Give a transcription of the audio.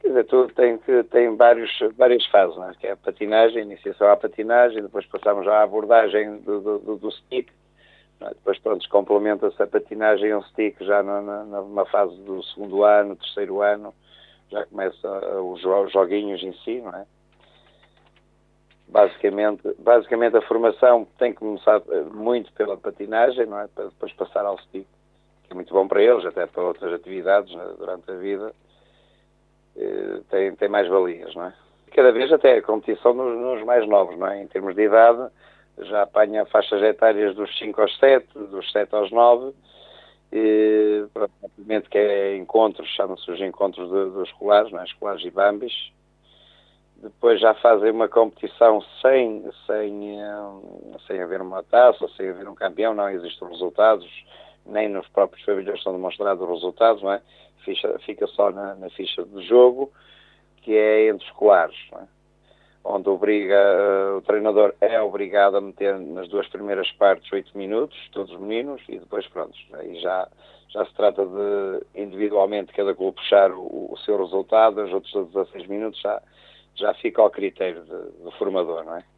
Quer dizer, tudo tem várias fases, não é? Que é a patinagem, a iniciação à patinagem, depois passamos já à abordagem do stick, não é? Depois, pronto, complementa-se a patinagem e um stick já numa fase do segundo ano, terceiro ano, já começa os joguinhos em si, não é? Basicamente a formação tem que começar muito pela patinagem, não é? Para depois passar ao stick, que é muito bom para eles, até para outras atividades, né? Durante a vida. Tem mais valias, não é? Cada vez até a competição nos mais novos, não é? Em termos de idade, já apanha faixas etárias dos 5 aos 7, dos 7 aos 9, e provavelmente que é encontros, chamam-se os encontros dos escolares, não é? Escolares e bambis. Depois já fazem uma competição sem haver uma taça, sem haver um campeão, não existem resultados, nem nos próprios pavilhões são demonstrados os resultados, não é? Fica só na ficha de jogo, que é entre escolares, não é? Onde o treinador é obrigado a meter nas duas primeiras partes 8 minutos, todos os meninos, e depois pronto, aí já se trata de individualmente cada clube puxar o seu resultado, os outros 16 minutos já fica ao critério do formador, não é?